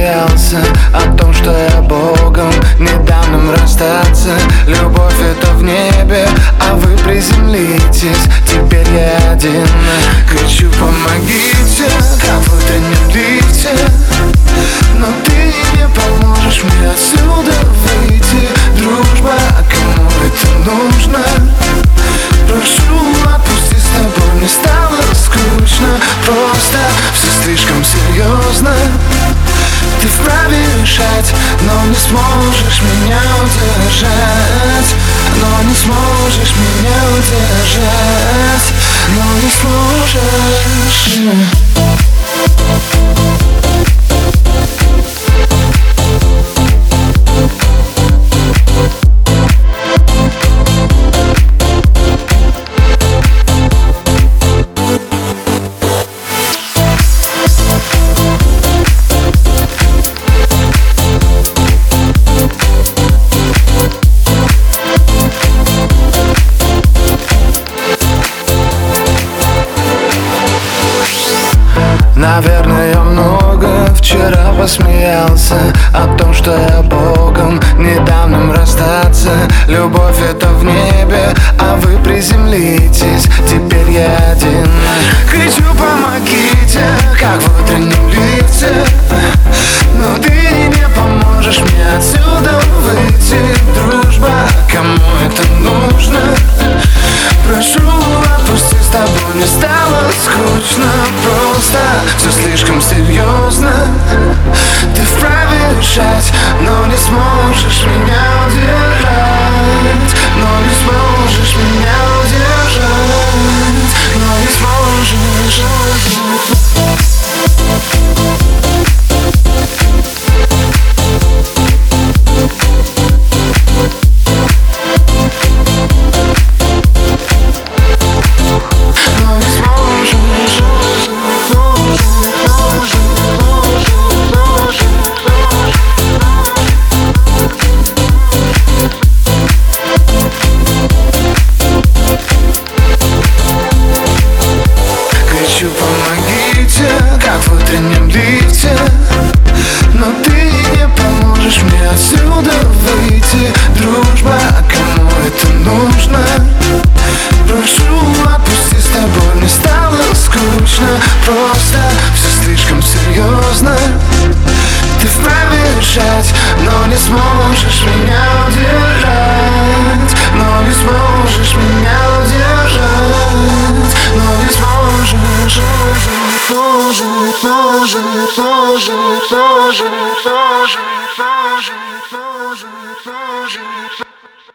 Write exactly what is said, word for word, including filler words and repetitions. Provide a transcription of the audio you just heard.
посмеялся о том, что я Богом не дам нам расстаться. Любовь это в небе, а вы приземлитесь. Теперь я один, кричу: помогите, как в утреннем лифте. Но ты не поможешь мне отсюда выйти. Дружба, а кому это нужно? Прошу, отпусти, с тобой мне стало скучно. Просто все слишком серьезно. Ты вправе решать, но не сможешь меня удержать. Но не сможешь меня удержать. Но не сможешь. Наверное, я много вчера посмеялся о том, что я Богом не дам нам расстаться. Любовь это в небе, а вы приземлитесь. Теперь я один, кричу: помогите, как в утреннем лифте. Но ты не поможешь мне отсюда выйти. Дружба, кому это нужно? Прошу, отпусти, с тобой мне стало скучно. Просто все слишком серьезно. Ты вправе решать, но не сможешь меня удержать. Но не сможешь меня удержать. Но не сможешь. Помогите, как в утреннем лифте. Но ты не поможешь мне отсюда выйти. Дружба, а кому это нужно? Прошу, отпусти, с тобой мне стало скучно. Просто все слишком серьезно. Ты вправе решать, но не сможешь меня удержать. Но не сможешь меня удержать. Но не сможешь. Тоже, тоже, тоже, тоже, тоже, тоже, тоже, тоже.